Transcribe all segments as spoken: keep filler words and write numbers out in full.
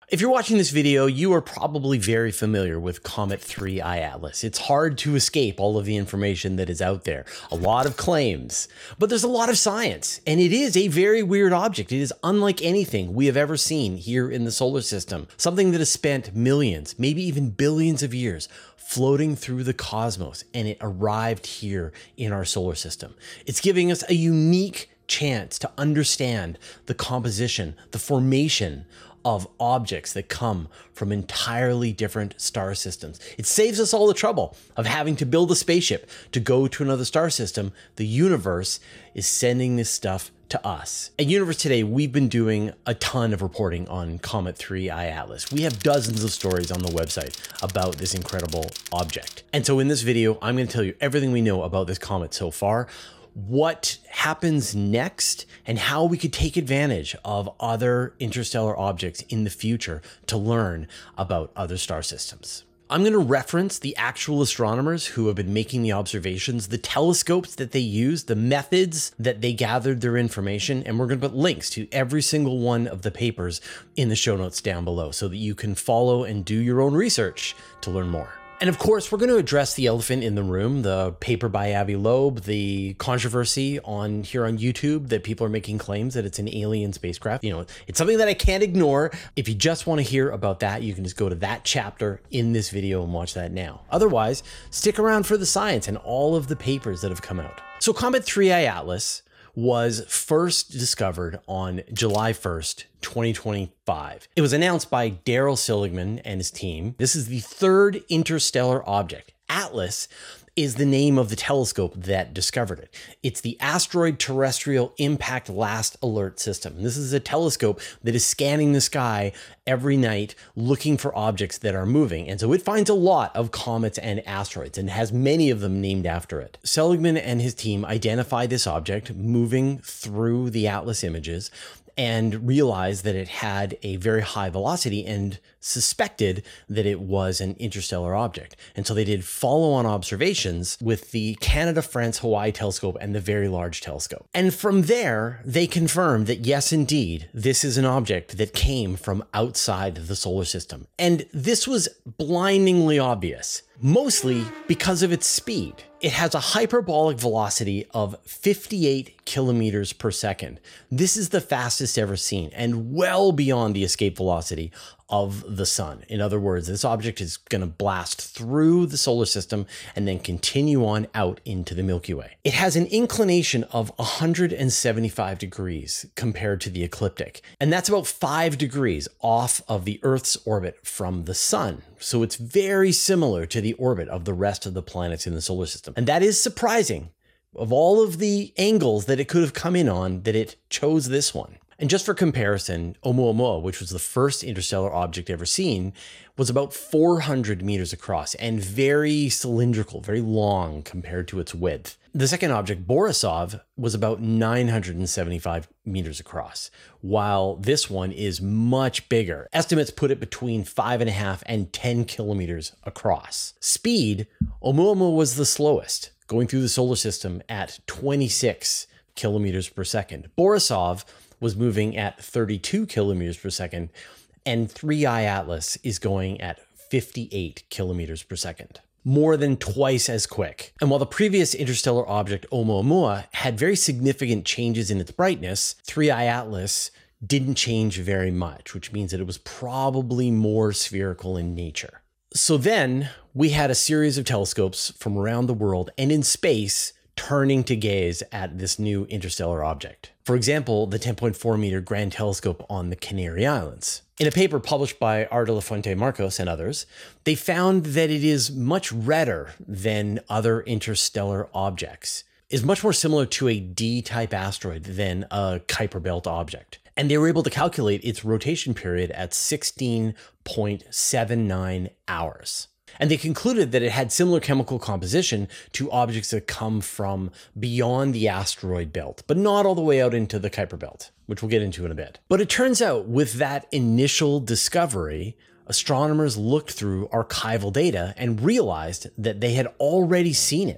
If you're watching this video, you are probably very familiar with Comet three I Atlas. It's hard to escape all of the information that is out there. A lot of claims, but there's a lot of science, and it is a very weird object. It is unlike anything we have ever seen here in the solar system. Something that has spent millions, maybe even billions of years floating through the cosmos, and it arrived here in our solar system. It's giving us a unique chance to understand the composition, the formation of objects that come from entirely different star systems. It saves us all the trouble of having to build a spaceship to go to another star system. The universe is sending this stuff to us. At Universe Today, we've been doing a ton of reporting on Comet three I Atlas. We have dozens of stories on the website about this incredible object. And so in this video, I'm going to tell you everything we know about this comet so far, what happens next, and how we could take advantage of other interstellar objects in the future to learn about other star systems. I'm going to reference the actual astronomers who have been making the observations, the telescopes that they used, the methods that they gathered their information, and we're going to put links to every single one of the papers in the show notes down below so that you can follow and do your own research to learn more. And of course, we're going to address the elephant in the room, the paper by Avi Loeb, the controversy on here on YouTube that people are making claims that it's an alien spacecraft. You know, it's something that I can't ignore. If you just want to hear about that, you can just go to that chapter in this video and watch that now. Otherwise, stick around for the science and all of the papers that have come out. So Comet three I Atlas was first discovered on July first, twenty twenty-five. It was announced by Darryl Seligman and his team. This is the third interstellar object. Atlas is the name of the telescope that discovered it. It's the Asteroid Terrestrial Impact Last Alert System. This is a telescope that is scanning the sky every night looking for objects that are moving. And so it finds a lot of comets and asteroids and has many of them named after it. Seligman and his team identify this object moving through the Atlas images and realized that it had a very high velocity and suspected that it was an interstellar object. And so they did follow-on observations with the Canada-France-Hawaii telescope and the Very Large Telescope. And from there, they confirmed that yes, indeed, this is an object that came from outside the solar system. And this was blindingly obvious, mostly because of its speed. It has a hyperbolic velocity of fifty-eight kilometers per second. This is the fastest ever seen and well beyond the escape velocity of the sun. In other words, this object is going to blast through the solar system and then continue on out into the Milky Way. It has an inclination of one hundred seventy-five degrees compared to the ecliptic, and that's about five degrees off of the Earth's orbit from the sun. So it's very similar to the orbit of the rest of the planets in the solar system. And that is surprising. Of all of the angles that it could have come in on, that it chose this one. And just for comparison, Oumuamua, which was the first interstellar object ever seen, was about four hundred meters across and very cylindrical, very long compared to its width. The second object, Borisov, was about nine hundred seventy-five meters across, while this one is much bigger. Estimates put it between five and a half and ten kilometers across. Speed, Oumuamua was the slowest, going through the solar system at twenty-six kilometers per second. Borisov was moving at thirty-two kilometers per second, and three I Atlas is going at fifty-eight kilometers per second. More than twice as quick. And while the previous interstellar object, Oumuamua, had very significant changes in its brightness, three I Atlas didn't change very much, which means that it was probably more spherical in nature. So then we had a series of telescopes from around the world and in space turning to gaze at this new interstellar object. For example, the ten point four meter Grand Telescope on the Canary Islands. In a paper published by R. de la Fuente Marcos and others, they found that it is much redder than other interstellar objects. It is much more similar to a D-type asteroid than a Kuiper Belt object. And they were able to calculate its rotation period at sixteen point seven nine hours. And they concluded that it had similar chemical composition to objects that come from beyond the asteroid belt, but not all the way out into the Kuiper Belt, which we'll get into in a bit. But it turns out with that initial discovery, astronomers looked through archival data and realized that they had already seen it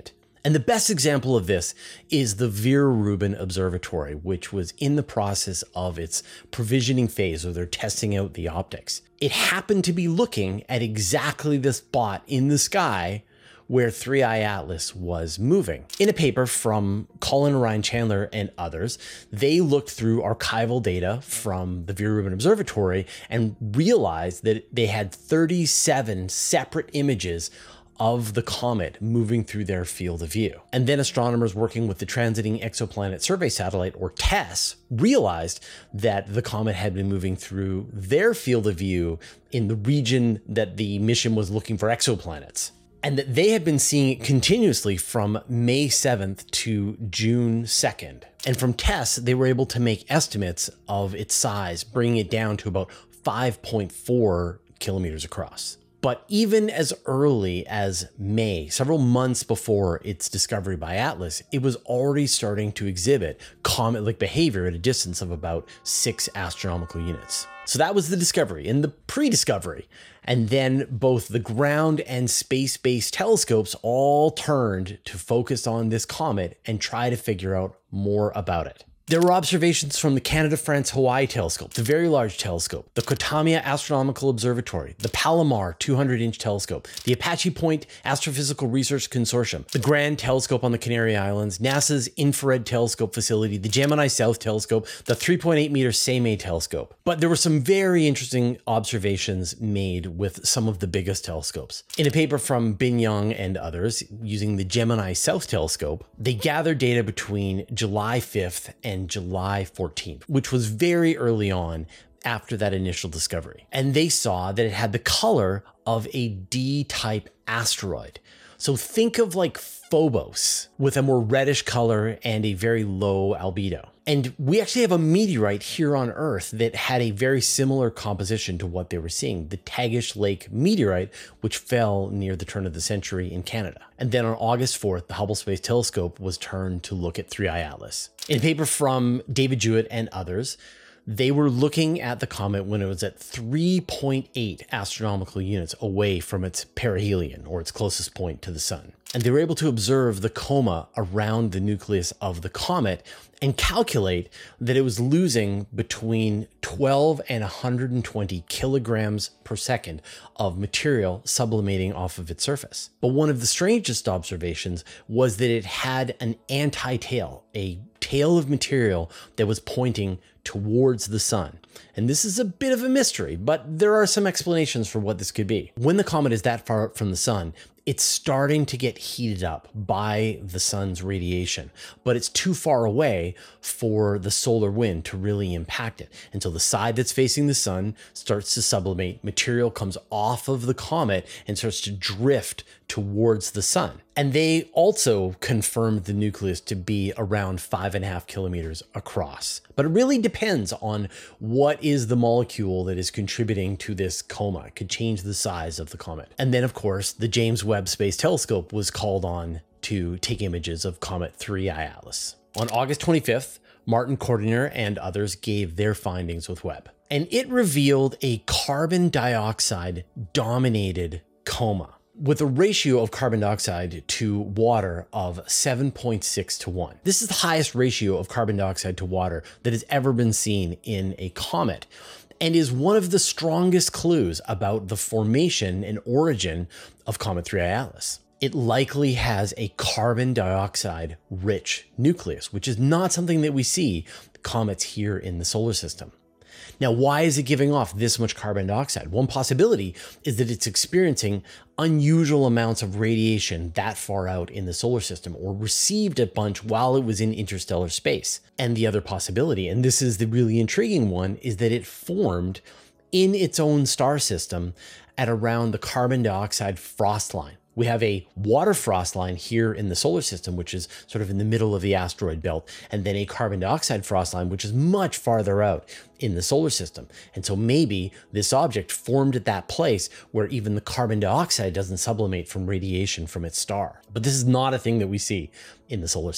And the best example of this is the Vera Rubin Observatory, which was in the process of its provisioning phase, or they're testing out the optics. It happened to be looking at exactly the spot in the sky where three I Atlas was moving. In a paper from Colin Ryan Chandler and others, they looked through archival data from the Vera Rubin Observatory and realized that they had thirty-seven separate images of the comet moving through their field of view. And then astronomers working with the Transiting Exoplanet Survey Satellite, or TESS, realized that the comet had been moving through their field of view in the region that the mission was looking for exoplanets, and that they had been seeing it continuously from May seventh to June second. And from TESS, they were able to make estimates of its size, bringing it down to about five point four kilometers across. But even as early as May, several months before its discovery by Atlas, it was already starting to exhibit comet-like behavior at a distance of about six astronomical units. So that was the discovery and the pre-discovery. And then both the ground and space-based telescopes all turned to focus on this comet and try to figure out more about it. There were observations from the Canada-France-Hawaii telescope, the Very Large Telescope, the Kotamia Astronomical Observatory, the Palomar two hundred inch telescope, the Apache Point Astrophysical Research Consortium, the Grand Telescope on the Canary Islands, NASA's Infrared Telescope Facility, the Gemini South Telescope, the three point eight meter Seimei Telescope. But there were some very interesting observations made with some of the biggest telescopes. In a paper from Bin Yang and others, using the Gemini South Telescope, they gathered data between July fifth and July fourteenth, which was very early on after that initial discovery. And they saw that it had the color of a D-type asteroid. So think of like Phobos with a more reddish color and a very low albedo. And we actually have a meteorite here on Earth that had a very similar composition to what they were seeing, the Tagish Lake meteorite, which fell near the turn of the century in Canada. And then on August fourth, the Hubble Space Telescope was turned to look at three I Atlas. In a paper from David Jewett and others, they were looking at the comet when it was at three point eight astronomical units away from its perihelion, or its closest point to the sun. And they were able to observe the coma around the nucleus of the comet and calculate that it was losing between twelve and one hundred twenty kilograms per second of material sublimating off of its surface. But one of the strangest observations was that it had an anti-tail, a tail of material that was pointing towards the sun. And this is a bit of a mystery, but there are some explanations for what this could be. When the comet is that far out from the sun, it's starting to get heated up by the sun's radiation, but it's too far away for the solar wind to really impact it. And so the side that's facing the sun starts to sublimate, material comes off of the comet and starts to drift towards the sun. And they also confirmed the nucleus to be around five and a half kilometers across. But it really depends on what is the molecule that is contributing to this coma. It could change the size of the comet. And then, of course, the James Webb Space Telescope was called on to take images of Comet three I Atlas. On August twenty-fifth, Martin Cordiner and others gave their findings with Webb. And it revealed a carbon dioxide dominated coma, with a ratio of carbon dioxide to water of seven point six to one. This is the highest ratio of carbon dioxide to water that has ever been seen in a comet, and is one of the strongest clues about the formation and origin of Comet three I Atlas. It likely has a carbon dioxide rich nucleus, which is not something that we see comets here in the solar system. Now, why is it giving off this much carbon dioxide? One possibility is that it's experiencing unusual amounts of radiation that far out in the solar system, or received a bunch while it was in interstellar space. And the other possibility, and this is the really intriguing one, is that it formed in its own star system at around the carbon dioxide frost line. We have a water frost line here in the solar system, which is sort of in the middle of the asteroid belt, and then a carbon dioxide frost line, which is much farther out in the solar system. And so maybe this object formed at that place where even the carbon dioxide doesn't sublimate from radiation from its star. But this is not a thing that we see in the solar system.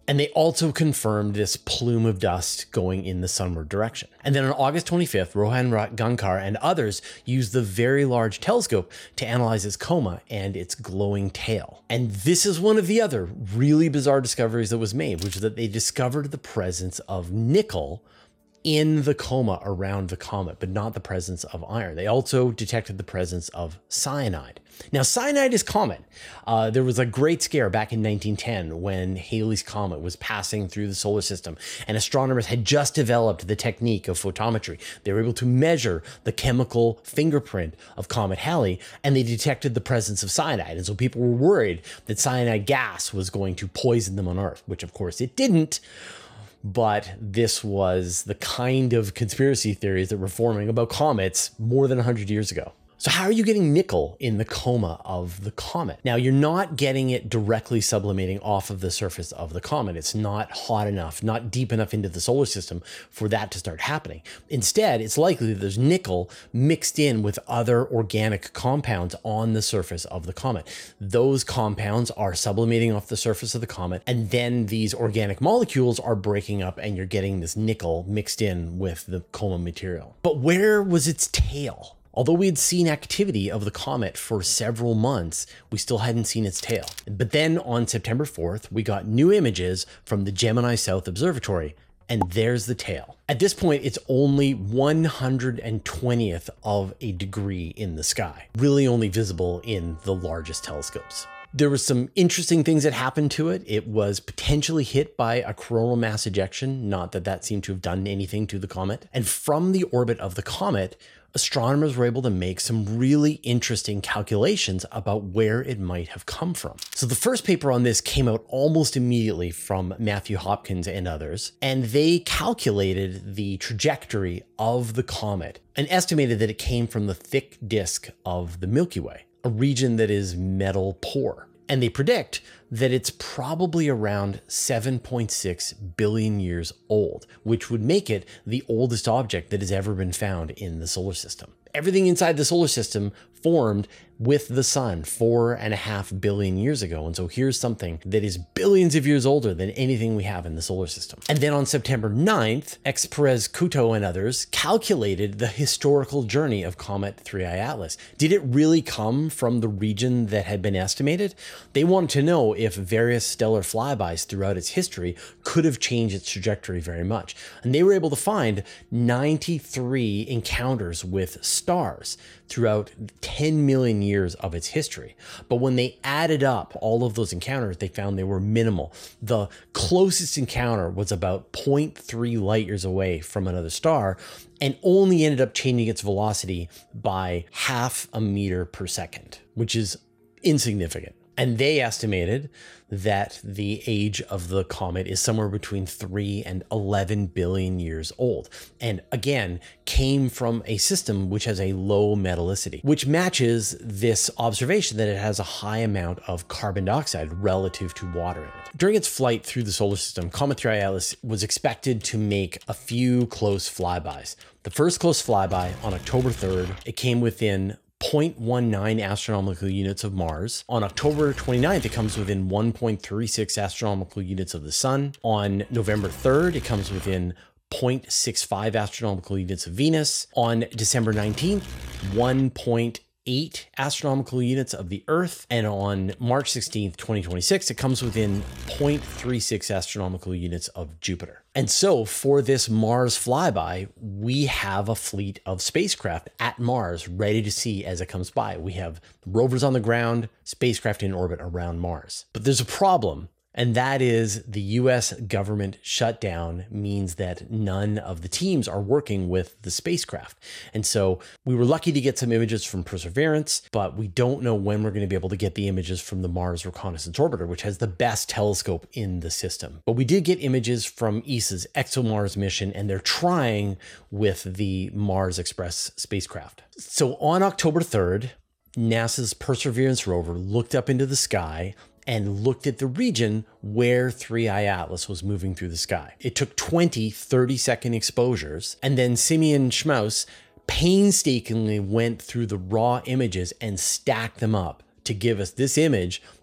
And they also confirmed this plume of dust going in the sunward direction. And then on August twenty-fifth, Rohan Gankar and others used the Very Large Telescope to analyze its coma and its glowing tail. And this is one of the other really bizarre discoveries that was made, which is that they discovered the presence of nickel in the coma around the comet, but not the presence of iron. They also detected the presence of cyanide. Now, cyanide is common. Uh, there was a great scare back in nineteen ten when Halley's Comet was passing through the solar system, and astronomers had just developed the technique of photometry. They were able to measure the chemical fingerprint of Comet Halley, and they detected the presence of cyanide. And so people were worried that cyanide gas was going to poison them on Earth, which of course it didn't. But this was the kind of conspiracy theories that were forming about comets more than one hundred years ago. So how are you getting nickel in the coma of the comet? Now, you're not getting it directly sublimating off of the surface of the comet. It's not hot enough, not deep enough into the solar system for that to start happening. Instead, it's likely that there's nickel mixed in with other organic compounds on the surface of the comet. Those compounds are sublimating off the surface of the comet, and then these organic molecules are breaking up and you're getting this nickel mixed in with the coma material. But where was its tail? Although we had seen activity of the comet for several months, we still hadn't seen its tail. But then on September fourth, we got new images from the Gemini South Observatory, and there's the tail. At this point, it's only one hundred twentieth of a degree in the sky, really only visible in the largest telescopes. There were some interesting things that happened to it. It was potentially hit by a coronal mass ejection, not that that seemed to have done anything to the comet. And from the orbit of the comet, astronomers were able to make some really interesting calculations about where it might have come from. So the first paper on this came out almost immediately from Matthew Hopkins and others, and they calculated the trajectory of the comet and estimated that it came from the thick disk of the Milky Way, a region that is metal poor. And they predict that it's probably around seven point six billion years old, which would make it the oldest object that has ever been found in the solar system. Everything inside the solar system formed with the sun four and a half billion years ago. And so here's something that is billions of years older than anything we have in the solar system. And then on September ninth, X. Perez Couto and others calculated the historical journey of Comet three I Atlas. Did it really come from the region that had been estimated? They wanted to know if various stellar flybys throughout its history could have changed its trajectory very much. And they were able to find ninety-three encounters with stars throughout ten million years of its history. But when they added up all of those encounters, they found they were minimal. The closest encounter was about zero point three light years away from another star and only ended up changing its velocity by half a meter per second, which is insignificant. And they estimated that the age of the comet is somewhere between three and eleven billion years old. And again, came from a system which has a low metallicity, which matches this observation that it has a high amount of carbon dioxide relative to water in it. During its flight through the solar system, Comet three I Atlas was expected to make a few close flybys. The first close flyby on October third, it came within zero point one nine astronomical units of Mars. On October twenty-ninth, it comes within one point three six astronomical units of the Sun. On November third, it comes within zero point six five astronomical units of Venus. On December nineteenth, one point eight astronomical units of the Earth. And on March sixteenth, twenty twenty-six, it comes within zero point three six astronomical units of Jupiter. And so for this Mars flyby, we have a fleet of spacecraft at Mars ready to see as it comes by. We have rovers on the ground, spacecraft in orbit around Mars. But there's a problem. And that is the U S government shutdown means that none of the teams are working with the spacecraft. And so we were lucky to get some images from Perseverance, but we don't know when we're going to be able to get the images from the Mars Reconnaissance Orbiter, which has the best telescope in the system. But we did get images from E S A's ExoMars mission, and they're trying with the Mars Express spacecraft. So on October third, NASA's Perseverance rover looked up into the sky and looked at the region where three I Atlas was moving through the sky. It took twenty thirty second exposures, and then Simeon Schmaus painstakingly went through the raw images and stacked them up to give us this image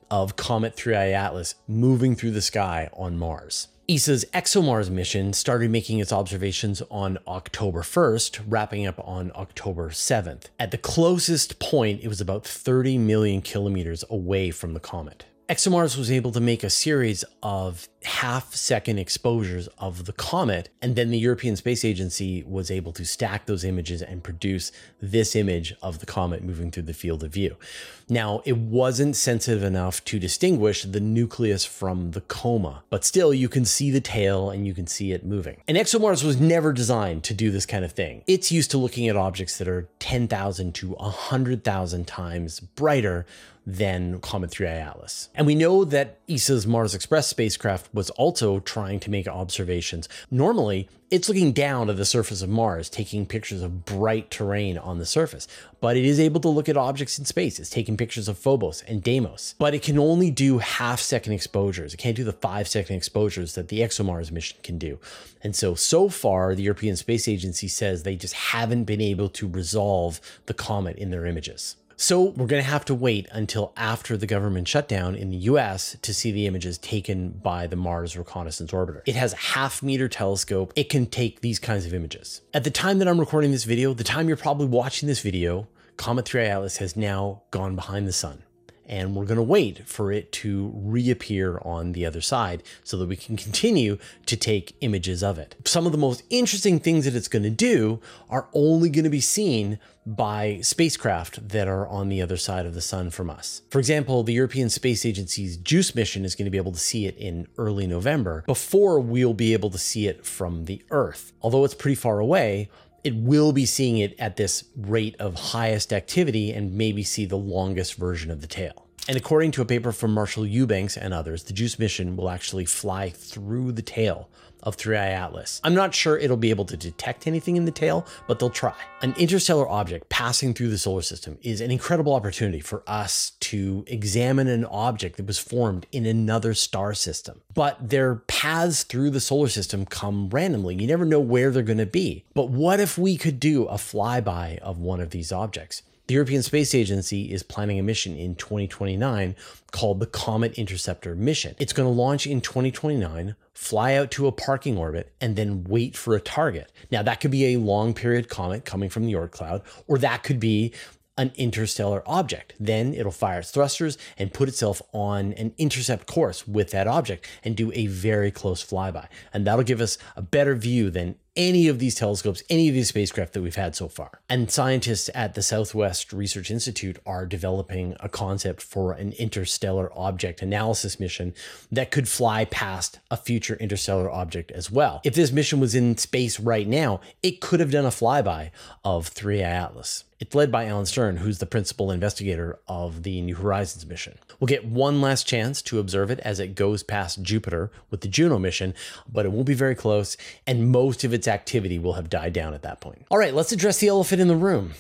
of Comet three I Atlas moving through the sky on Mars. E S A's ExoMars mission started making its observations on October first, wrapping up on October seventh. At the closest point, it was about thirty million kilometers away from the comet. ExoMars was able to make a series of half-second exposures of the comet, and then the European Space Agency was able to stack those images and produce this image of the comet moving through the field of view. Now, it wasn't sensitive enough to distinguish the nucleus from the coma, but still you can see the tail and you can see it moving. And ExoMars was never designed to do this kind of thing. It's used to looking at objects that are ten thousand to one hundred thousand times brighter than Comet three I Atlas. And we know that E S A's Mars Express spacecraft was also trying to make observations. Normally, it's looking down at the surface of Mars, taking pictures of bright terrain on the surface, but it is able to look at objects in space. It's taking pictures of Phobos and Deimos, but it can only do half second exposures. It can't do the five second exposures that the ExoMars mission can do. And so, so far, the European Space Agency says they just haven't been able to resolve the comet in their images. So we're going to have to wait until after the government shutdown in the U S to see the images taken by the Mars Reconnaissance Orbiter. It has a half meter telescope. It can take these kinds of images. At the time that I'm recording this video, the time you're probably watching this video, Comet three I Atlas has now gone behind the sun. And we're going to wait for it to reappear on the other side so that we can continue to take images of it. Some of the most interesting things that it's going to do are only going to be seen by spacecraft that are on the other side of the sun from us. For example, the European Space Agency's JUICE mission is going to be able to see it in early November before we'll be able to see it from the Earth. Although it's pretty far away, it will be seeing it at this rate of highest activity and maybe see the longest version of the tail. And according to a paper from Marshall Eubanks and others, the JUICE mission will actually fly through the tail of three I Atlas. I'm not sure it'll be able to detect anything in the tail, but they'll try. An interstellar object passing through the solar system is an incredible opportunity for us to examine an object that was formed in another star system. But their paths through the solar system come randomly. You never know where they're going to be. But what if we could do a flyby of one of these objects? The European Space Agency is planning a mission in twenty twenty-nine called the Comet Interceptor mission. It's going to launch in twenty twenty-nine, fly out to a parking orbit, and then wait for a target. Now, that could be a long period comet coming from the Oort cloud, or that could be an interstellar object. Then it'll fire its thrusters and put itself on an intercept course with that object and do a very close flyby. And that'll give us a better view than any of these telescopes, any of these spacecraft that we've had so far. And scientists at the Southwest Research Institute are developing a concept for an interstellar object analysis mission that could fly past a future interstellar object as well. If this mission was in space right now, it could have done a flyby of three I Atlas. It's led by Alan Stern, who's the principal investigator of the New Horizons mission. We'll get one last chance to observe it as it goes past Jupiter with the Juno mission, but it won't be very close, and most of its activity will have died down at that point. All right, let's address the elephant in the room.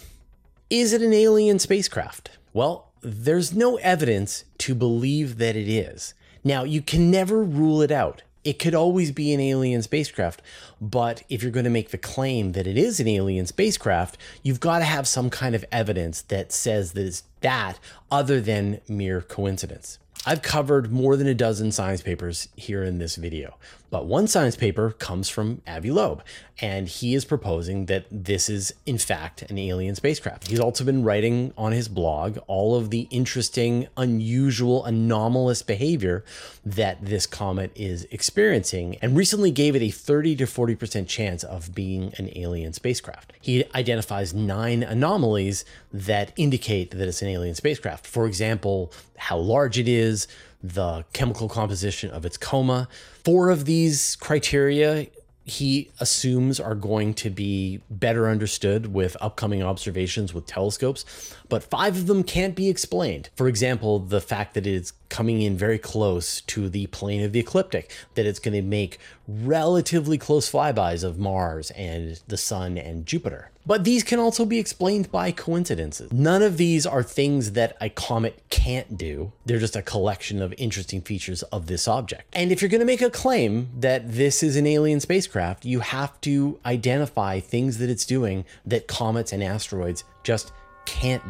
Is it an alien spacecraft? Well, there's no evidence to believe that it is. Now, you can never rule it out. It could always be an alien spacecraft, but if you're going to make the claim that it is an alien spacecraft, you've got to have some kind of evidence that says that it's that other than mere coincidence. I've covered more than a dozen science papers here in this video, but one science paper comes from Avi Loeb, and he is proposing that this is in fact an alien spacecraft. He's also been writing on his blog all of the interesting, unusual, anomalous behavior that this comet is experiencing, and recently gave it a thirty to forty percent chance of being an alien spacecraft. He identifies nine anomalies that indicate that it's an alien spacecraft. For example, how large it is, the chemical composition of its coma. Four of these criteria he assumes are going to be better understood with upcoming observations with telescopes, but five of them can't be explained. For example, the fact that it's coming in very close to the plane of the ecliptic, that it's going to make relatively close flybys of Mars and the Sun and Jupiter. But these can also be explained by coincidences. None of these are things that a comet can't do. They're just a collection of interesting features of this object. And if you're going to make a claim that this is an alien spacecraft, you have to identify things that it's doing that comets and asteroids just can't do. So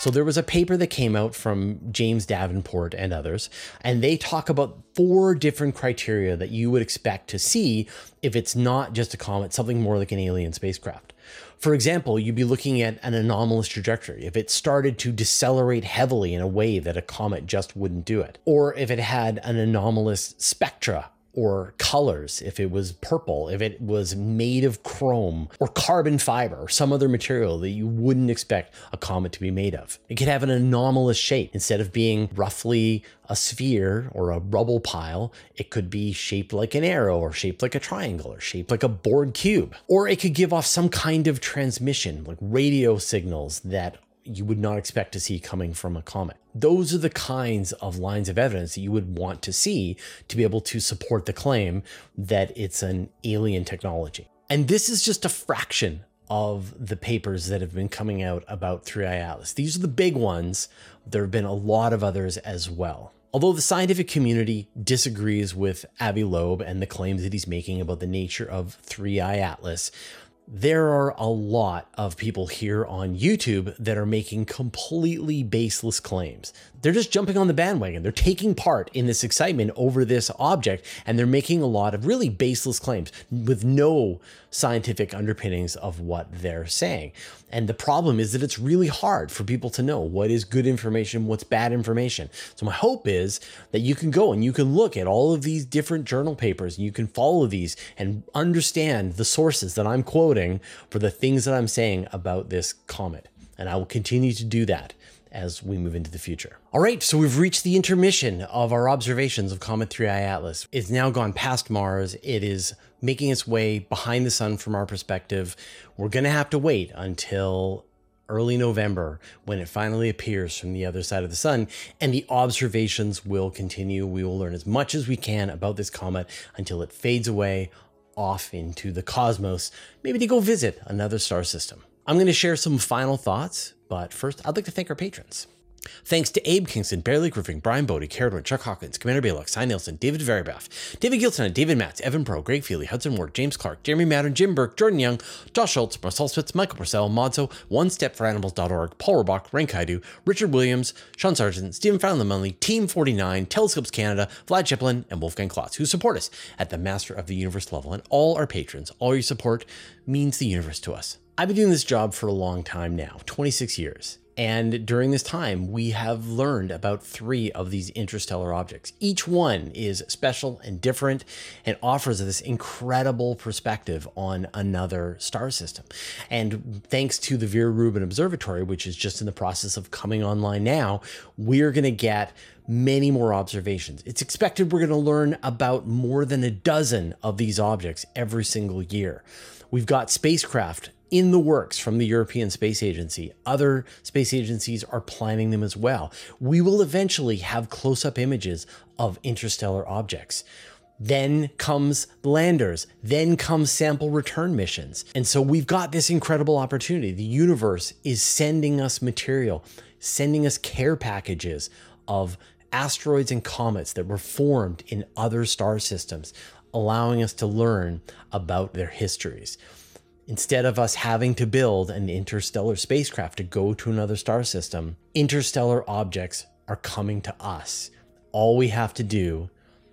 So there was a paper that came out from James Davenport and others, and they talk about four different criteria that you would expect to see if it's not just a comet, something more like an alien spacecraft. For example, you'd be looking at an anomalous trajectory. If it started to decelerate heavily in a way that a comet just wouldn't do it, or if it had an anomalous spectra or colors, if it was purple, if it was made of chrome or carbon fiber or some other material that you wouldn't expect a comet to be made of. It could have an anomalous shape. Instead of being roughly a sphere or a rubble pile, it could be shaped like an arrow or shaped like a triangle or shaped like a bored cube. Or it could give off some kind of transmission, like radio signals that you would not expect to see coming from a comet. Those are the kinds of lines of evidence that you would want to see to be able to support the claim that it's an alien technology. And this is just a fraction of the papers that have been coming out about three I Atlas. These are the big ones. There have been a lot of others as well. Although the scientific community disagrees with Avi Loeb and the claims that he's making about the nature of three I Atlas, there are a lot of people here on YouTube that are making completely baseless claims. They're just jumping on the bandwagon. They're taking part in this excitement over this object, and they're making a lot of really baseless claims with no scientific underpinnings of what they're saying. And the problem is that it's really hard for people to know what is good information, what's bad information. So my hope is that you can go and you can look at all of these different journal papers and you can follow these and understand the sources that I'm quoting for the things that I'm saying about this comet. And I will continue to do that as we move into the future. All right, so we've reached the intermission of our observations of Comet three I Atlas. It's now gone past Mars. It is making its way behind the sun from our perspective. We're gonna have to wait until early November when it finally appears from the other side of the sun, and the observations will continue. We will learn as much as we can about this comet until it fades away off into the cosmos, maybe to go visit another star system. I'm going to share some final thoughts, but first I'd like to thank our patrons. Thanks to Abe Kingston, Bear Lake Roofing, Brian Bodie, Caradwin, Chuck Hawkins, Commander Baylock, Cy Nielsen, David Veribath, David Gilson, David Matz, Evan Pro, Greg Feely, Hudson Ward, James Clark, Jeremy Madden, Jim Burke, Jordan Young, Josh Schultz, Marcel Spitz, Michael Purcell, Modzo, One Step For Animals dot org, Paul Rorbach, Rank Kaidu, Richard Williams, Sean Sargent, Stephen Fallon-Lemonley, Team forty-nine, Telescopes Canada, Vlad Chiplin, and Wolfgang Klotz, who support us at the Master of the Universe level. And all our patrons, all your support means the universe to us. I've been doing this job for a long time now, twenty-six years. And during this time, we have learned about three of these interstellar objects. Each one is special and different and offers this incredible perspective on another star system. And thanks to the Vera Rubin Observatory, which is just in the process of coming online now, we're going to get many more observations. It's expected we're going to learn about more than a dozen of these objects every single year. We've got spacecraft in the works from the European Space Agency. Other space agencies are planning them as well. We will eventually have close-up images of interstellar objects. Then comes landers, then comes sample return missions. And so we've got this incredible opportunity. The universe is sending us material, sending us care packages of asteroids and comets that were formed in other star systems, allowing us to learn about their histories. Instead of us having to build an interstellar spacecraft to go to another star system, interstellar objects are coming to us. All we have to do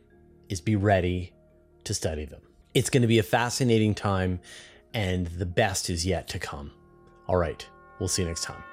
is be ready to study them. It's going to be a fascinating time, and the best is yet to come. All right, we'll see you next time.